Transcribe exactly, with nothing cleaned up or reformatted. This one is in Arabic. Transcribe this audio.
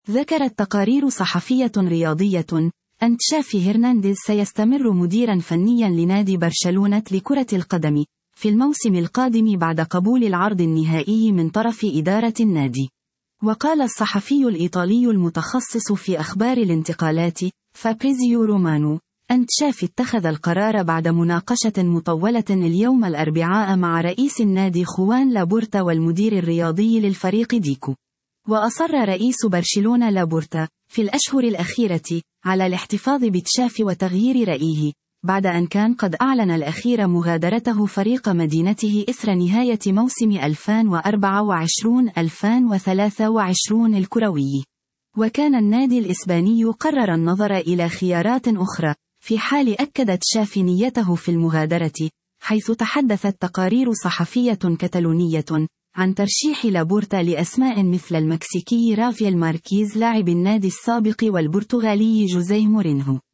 ذكرت تقارير صحفية رياضية أن تشافي هرنانديز سيستمر مديرا فنيا لنادي برشلونة لكرة القدم في الموسم القادم بعد قبول العرض النهائي من طرف إدارة النادي. وقال الصحفي الإيطالي المتخصص في أخبار الانتقالات فابريزيو رومانو أن تشافي اتخذ القرار بعد مناقشة مطولة اليوم الأربعاء مع رئيس النادي خوان لابورتا والمدير الرياضي للفريق ديكو. وأصر رئيس برشلونة لابورتا في الأشهر الأخيرة على الاحتفاظ بتشافي وتغيير رأيه، بعد أن كان قد أعلن الأخير مغادرته فريق مدينته إثر نهاية موسم ألفين وأربعة وعشرين ألفين وثلاثة وعشرين الكروي. وكان النادي الإسباني قرر النظر إلى خيارات أخرى في حال أكد تشافي نيته في المغادرة، حيث تحدثت تقارير صحفية كتالونية عن ترشيح لابورتا لأسماء مثل المكسيكي رافيال ماركيز لاعب النادي السابق والبرتغالي جوزيه مورينهو.